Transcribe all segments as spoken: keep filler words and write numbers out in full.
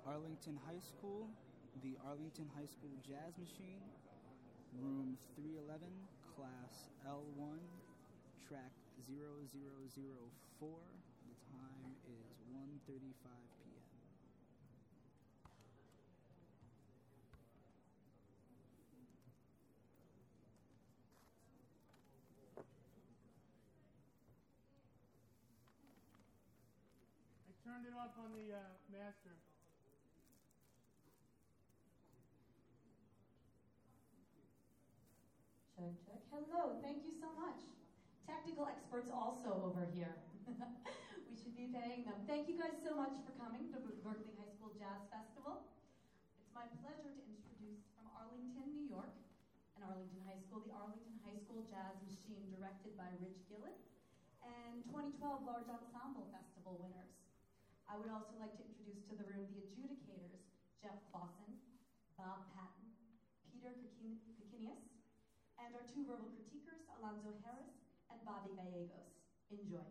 Arlington High School, the Arlington High School Jazz Machine, room three eleven, class L one, track zero zero zero four. The time is one thirty-five p.m. I turned it off on the uh, master. Check, check. Hello, thank you so much. Technical experts also over here. We should be paying them. Thank you guys so much for coming to Berkeley High School Jazz Festival. It's my pleasure to introduce from Arlington, New York, and Arlington High School, the Arlington High School Jazz Machine, directed by Rich Gillett, and twenty twelve Large Ensemble Festival winners. I would also like to introduce to the room the adjudicators, Jeff Clausen, Bob Patton, Peter Kikinius, and our two verbal critiquers, Alonzo Harris and Bobby Gallegos. Enjoy.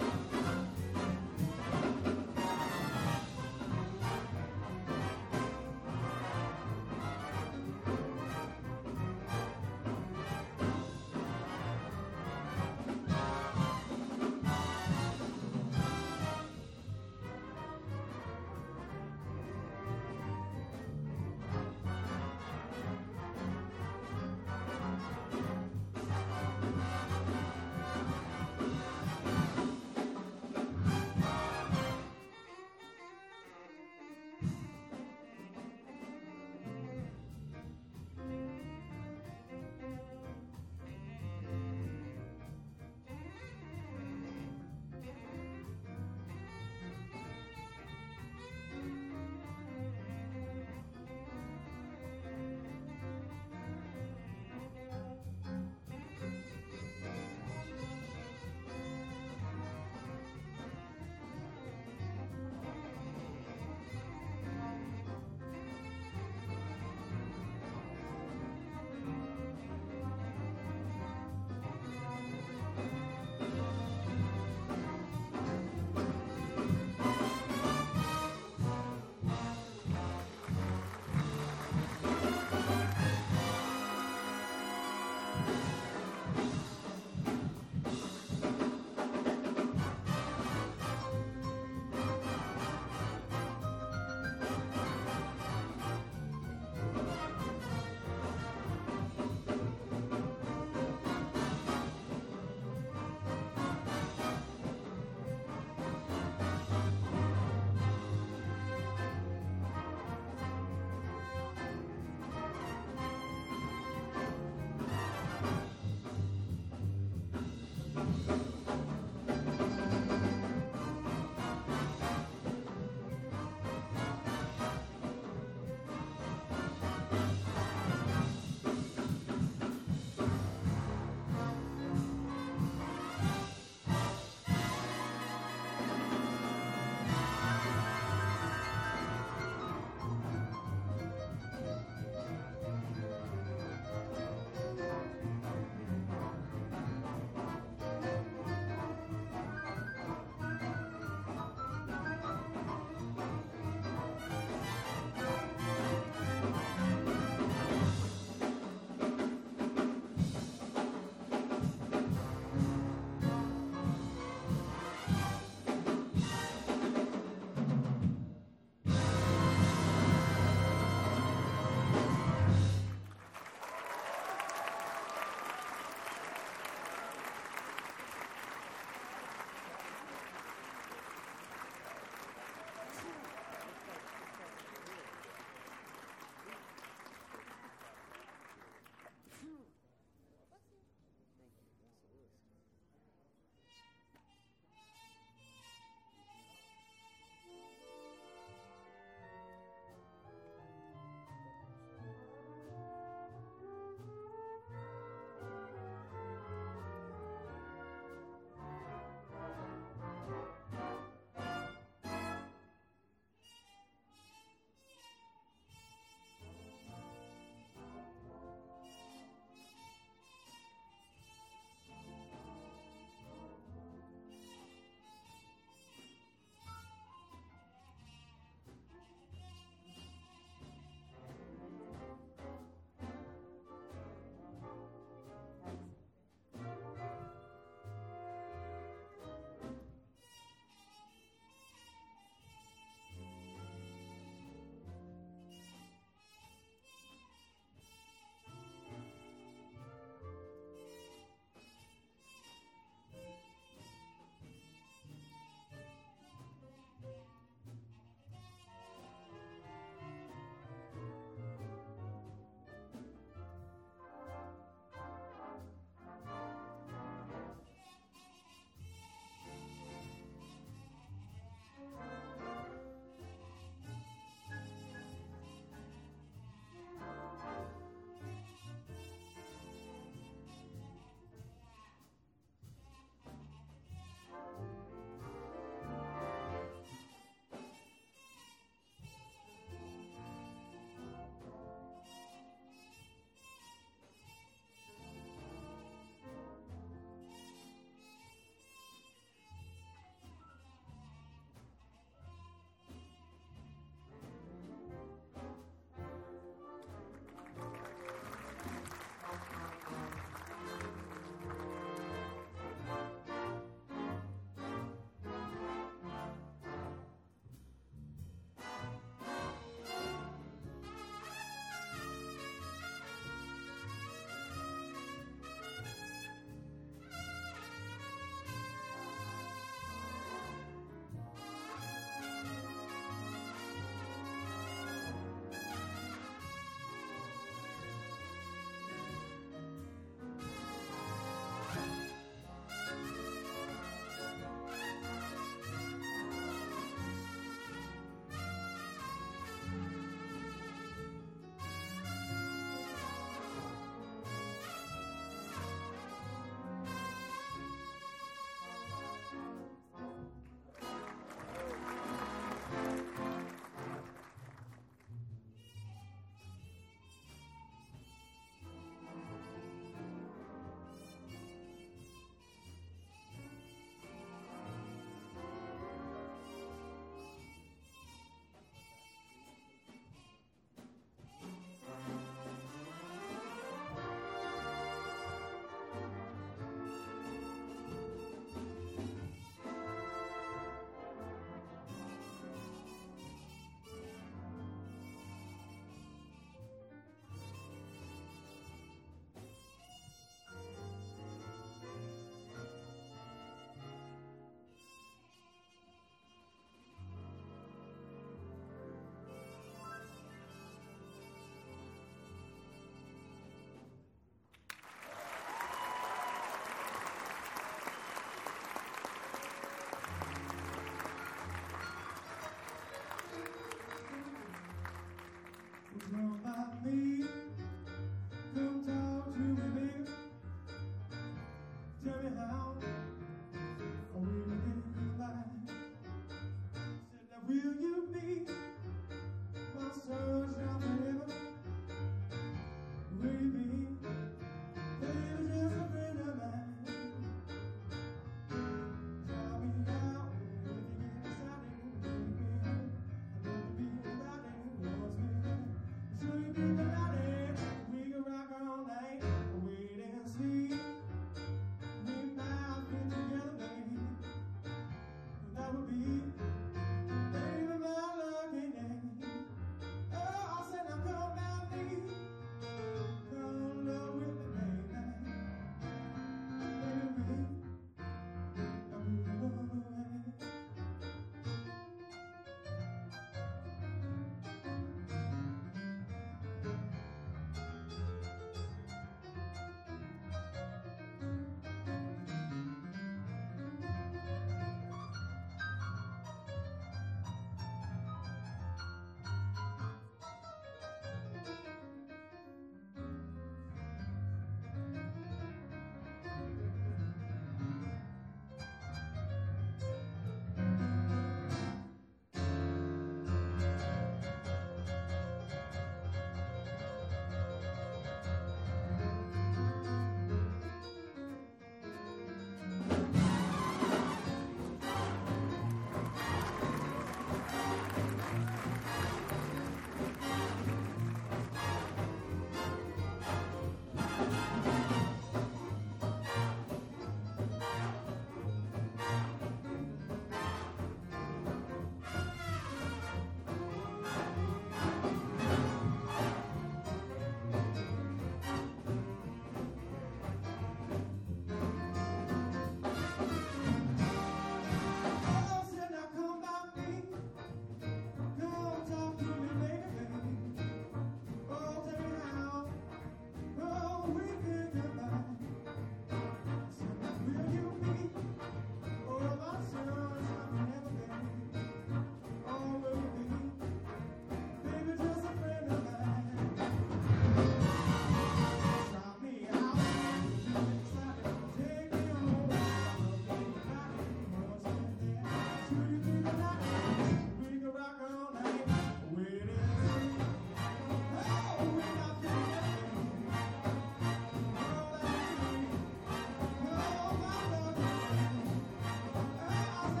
Oh,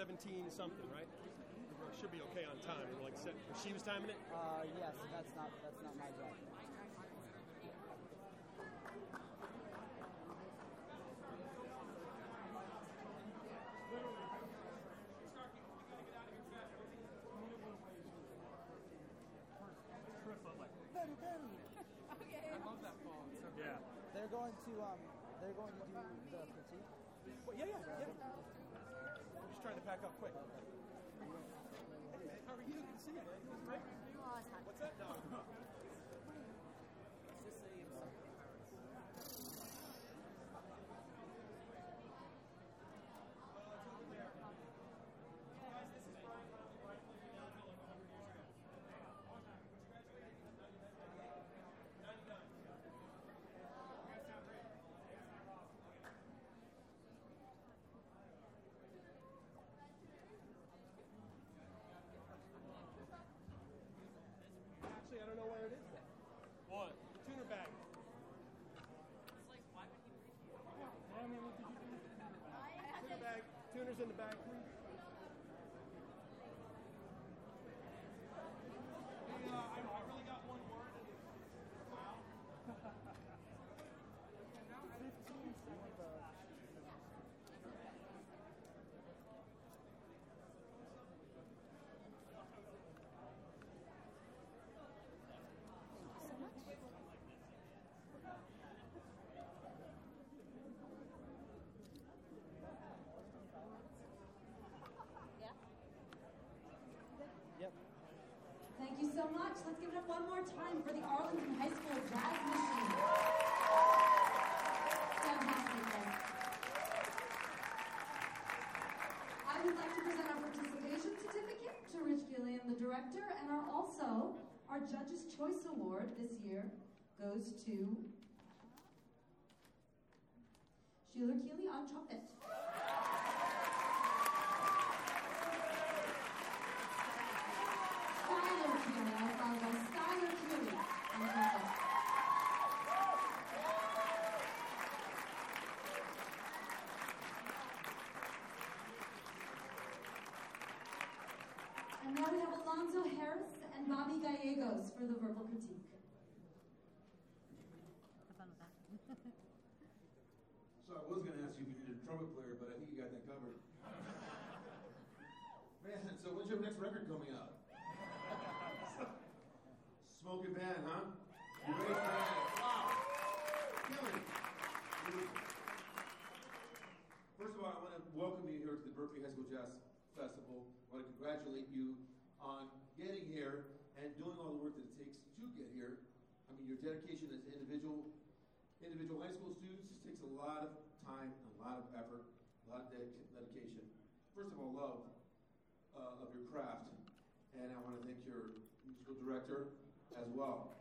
seventeen something, right? Should be okay on time. Like she was timing it. Uh, yes, that's not that's not my job. Okay. I love that ball. It's so yeah. They're going to um, they're going to do the critique. Well, yeah, yeah, yeah. I'm just trying to pack up quick. Hey, man, how are you? Good to see you, man. Great. What's that? No. I don't know where it is yet. What? Tuner bag. It's like, why would he bring you? Yeah, I mean, what did you do? Tuner bag. Tuner's in the bag, please. Hey, uh, I, I really got one word. Wow. fifteen. Yep. Thank you so much. Let's give it up one more time for the Arlington High School Jazz Machine. Fantastic, guys. I would like to present our participation certificate to Rich Gillian, the director, and our also our Judge's Choice Award this year goes to Sheila Keeley on trumpet. Skylar Keeley, I apologize. Skylar Keeley on trumpet. And now we have Alonzo Harris and Bobby Gallegos for the verbal critique. Have fun with that. So I was going to ask you if you needed a trumpet player, but I think you got that covered. Man, so when's your next record coming out? Smoking Band, huh? Great band. Wow. Killing it. First of all, I want to welcome you here to the Berkeley High School Jazz Festival. I want to congratulate you on getting here and doing all the work that it takes to get here. I mean, your dedication as individual individual high school students just takes a lot of time, a lot of effort, a lot of dedica- dedication. First of all, love uh, of your craft, and I want to thank your musical director as well.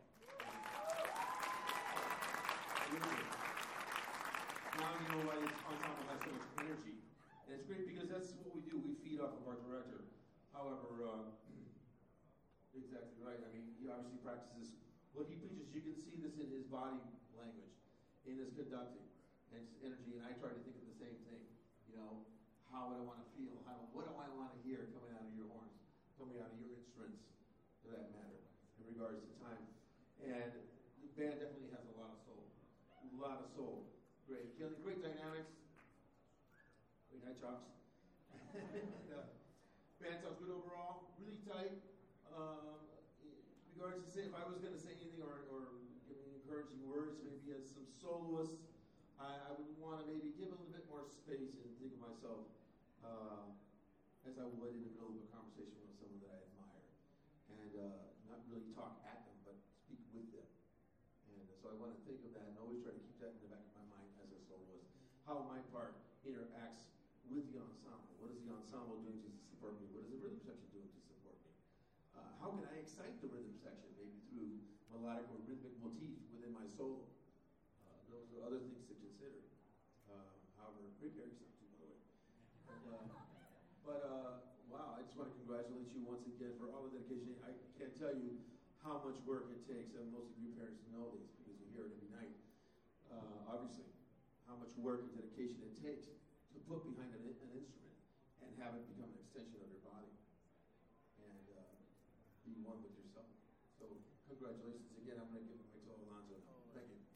Now you know why this ensemble has so much energy. And it's great because that's what we do. We feed off of our director. However, uh, exactly right. I mean, he obviously practices what he preaches. You can see this in his body language, in his conducting, and his energy. And I try to think of the same thing. You know, how would I want to feel? How, what do I want to hear coming out of your horns, coming out of your instruments, for that matter, in regards to time. And the band definitely has a lot of soul. A lot of soul. Great. Great dynamics. Great night chops. and, uh, band sounds good overall. Really tight. Um, in regards to say, if I was going to say anything or, or give any encouraging words, maybe as some soloists, I, I would want to maybe give a little bit more space and think of myself uh, as I would in the middle of a conversation with someone that I admire. And uh, not really talk at them, but speak with them. And uh, so I want to think of that and always try to keep that in the back of my mind as a soloist. How my part interacts with the ensemble. What is the ensemble doing to support me? What is the rhythm section doing to support me? Uh, how can I excite the rhythm section, maybe through melodic or rhythmic motif within my solo? Uh, those are other things to consider. Uh, however, great Barry sound too, by the way. And, uh, but uh, wow, I just want to congratulate you once again for all the dedication. I can't tell you how much work it takes, and most of you parents know this because you hear it every night. Uh, obviously, how much work and dedication it takes to put behind an, an instrument and have it become an extension of your body and uh, be one with yourself. So congratulations again. I'm going to give the mic to Alonzo. Thank you.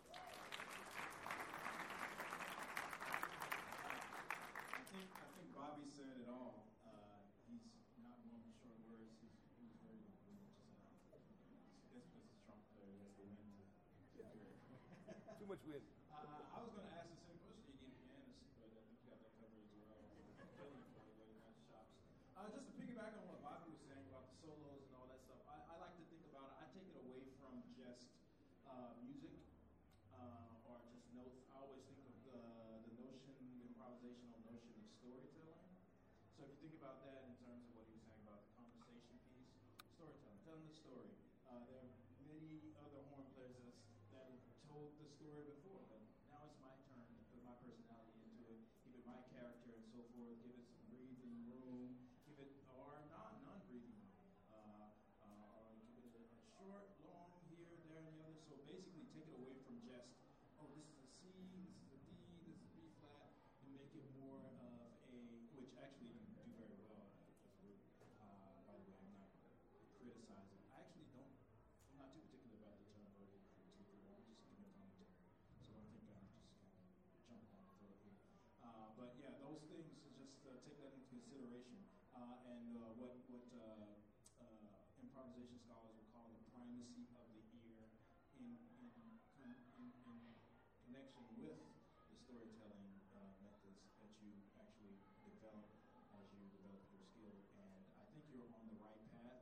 I think I think Bobby said it all. Uh, he's not one for short words. He's, he's very good. That's because he's a Trump player. He has the wind to Yeah. Too much wind. Uh, I was going to ask the same question. You need a pianist, but I think you got that covered as well. Killing it for everybody, not shops. Uh, just to piggyback on what Bobby was saying about the solos and all that stuff, I, I like to think about it. I take it away from just uh, music uh, or just notes. I always think of the, the notion, the improvisational notion of storytelling. So if you think about that in terms of what he was saying about the conversation piece, storytelling, telling the story. Uh, there are many other horn players that's, that have told the story before, but now it's my turn to put my personality into it, give it my character and so forth, give it some breathing room, give it, or non, non-breathing room, uh, uh, or give it a, a short, long, here, there, and the other. So basically take it away from just, oh, this is a C, this is a D, this is a B flat, and make it more of a, which actually you do very well as a group. Uh, by the way, I'm not criticizing. I actually don't, I'm not too particular about the term verdict or particular. I'm just giving a commentary. So don't think I'm just kind of jumping on the throat here. Uh, but yeah, those things, just uh, take that into consideration. Uh, and uh, what, what uh, uh, improvisation scholars will call the primacy of the ear in, in, in, in, in connection with the storytelling uh, methods that you actually develop as you develop your skill. And I think you're on the right path.